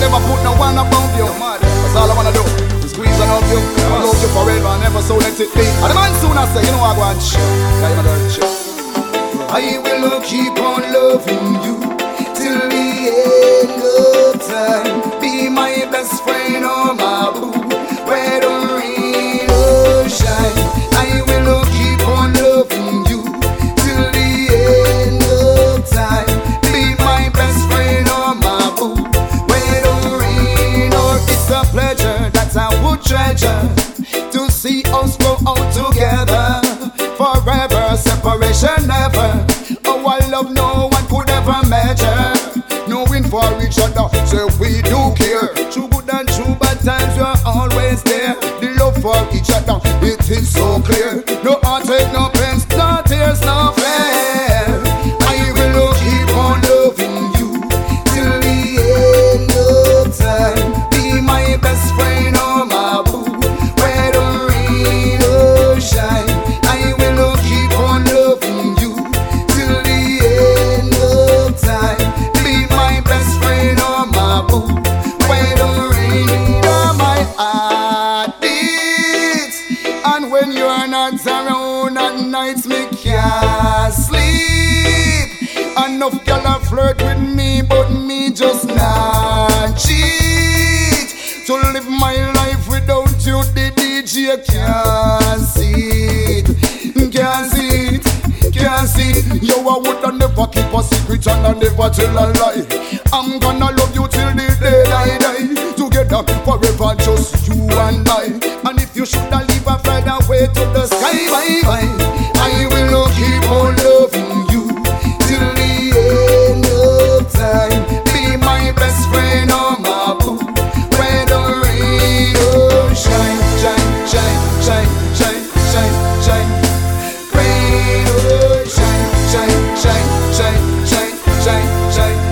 never put no one above you. That's all I wanna do. Squeeze and hug you. I love you forever, never so let it be. And the man soon I say, you know I go and shit. I will keep on loving you till the end of time. Be my best friend or my boo, whether rain or shine. I will keep on loving you till the end of time. Be my best friend or my boo, whether rain or it's a pleasure that I would treasure to see us grow out together. Forever, separation never. Our love no one could ever measure. Knowing for each other, so we do care. True good and true bad times, we're always there. The love for each other, it is so clear. No heartache, no pains, no tears, no fear. I will keep on loving you till the end of time. Be my best friend or my boo, whether rain or shine. I will keep on loving you till the end of time. Be my best friend or my boo, whether rain or my heart beats. And when you're not around at nights, me can't sleep. Enough girl a flirt with me, but me just not cheat. To live my life without you, the DJ can't see it, can't see it, can't see it. Yo, I would never keep a secret and I never tell a lie. I'm gonna love you till the day I die. Together forever, just you and I. And if you should leave a fly away to the sky, bye bye. I will keep on loving you till the end of time. Be my best friend or my boo, whether rain or shine, shine, shine, shine, shine, shine, shine. Rain or shine, shine, shine, shine, shine, shine, shine.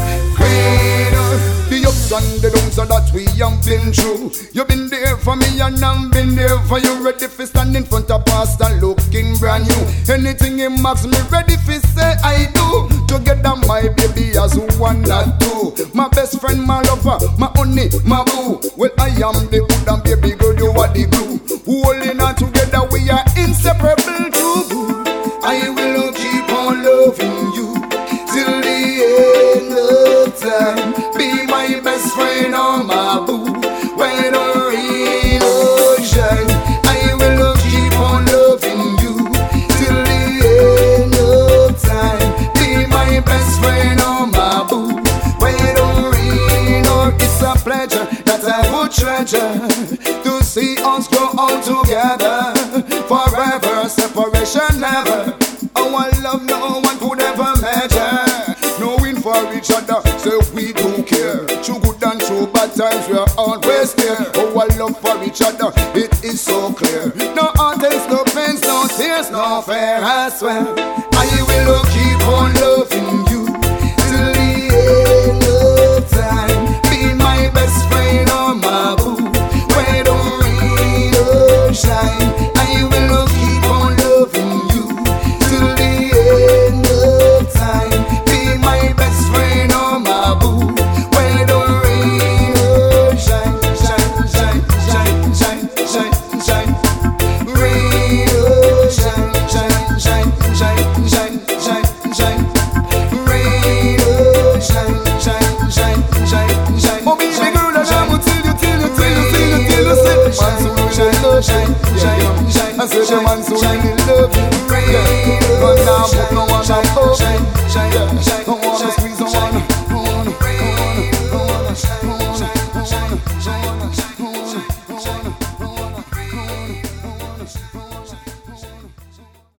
Rain or the ups and the downs that we have been through. You've been there for me and I've been there for you. Ready for stand in front of pastor looking brand new. Anything in max me ready for say I do. Together my baby as one and two. My best friend, my lover, my honey, my boo. Well I am the good and baby girl, you are the glue. Holding on together we are inseparable too. I will keep on loving you till the end of time. Be my best friend or my boo, whether rain or shine. I will keep on loving you till the end of time. Be my best friend or my boo, whether rain or it's a pleasure that I would treasure to see us grow old together. Forever, separation never. Our love no one could ever measure. Knowing for each other, so we do care. True good and true bad times, we're always there. Our love for each other, it is so clear. No heartaches, no pains, no tears, no fear, I swear.